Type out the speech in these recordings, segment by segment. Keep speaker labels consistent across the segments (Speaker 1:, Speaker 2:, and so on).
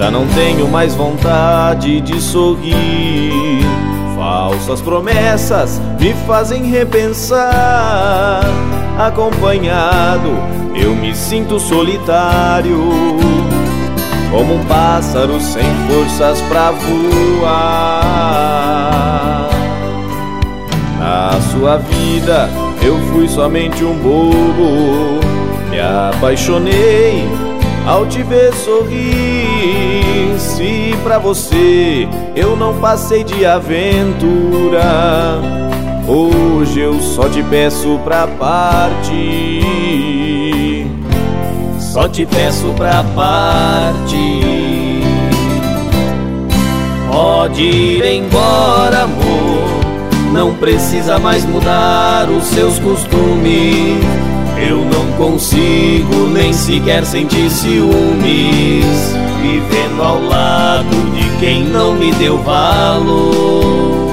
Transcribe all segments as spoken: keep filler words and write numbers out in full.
Speaker 1: Já não tenho mais vontade de sorrir. Falsas promessas me fazem repensar. Acompanhado, eu me sinto solitário, como um pássaro sem forças pra voar. Na sua vida eu fui somente um bobo. Me apaixonei ao te ver sorrir. Se pra você eu não passei de aventura, hoje eu só te peço pra partir. Só te peço pra partir. Pode ir embora, amor, não precisa mais mudar os seus costumes. Eu não consigo nem sequer sentir ciúmes, vivendo ao lado de quem não me deu valor.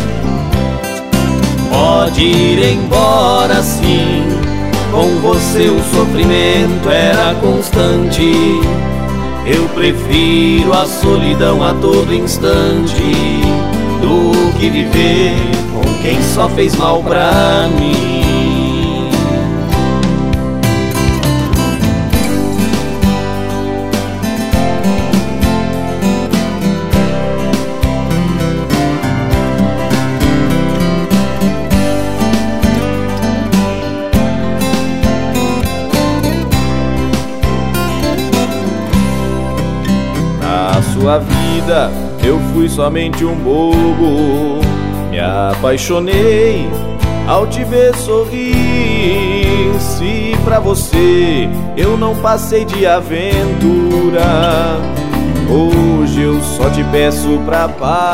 Speaker 1: Pode ir embora sim, com você o sofrimento era constante. Eu prefiro a solidão a todo instante do que viver com quem só fez mal pra mim. Na sua vida eu fui somente um bobo. Me apaixonei ao te ver sorrir. Se pra você eu não passei de aventura, hoje eu só te peço pra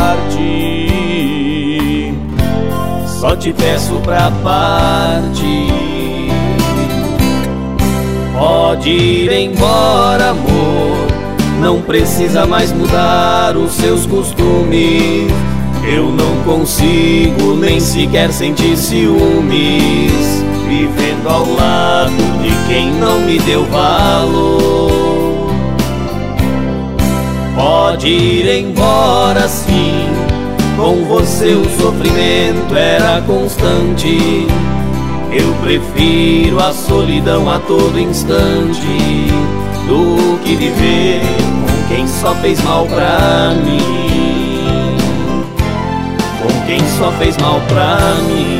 Speaker 1: partir. Só te peço pra partir. Pode ir embora, amor, não precisa mais mudar os seus costumes. Eu não consigo nem sequer sentir ciúmes, vivendo ao lado de quem não me deu valor. Pode ir embora sim, com você o sofrimento era constante. Eu prefiro a solidão a todo instante do que viver com quem só fez mal pra mim. Com quem só fez mal pra mim.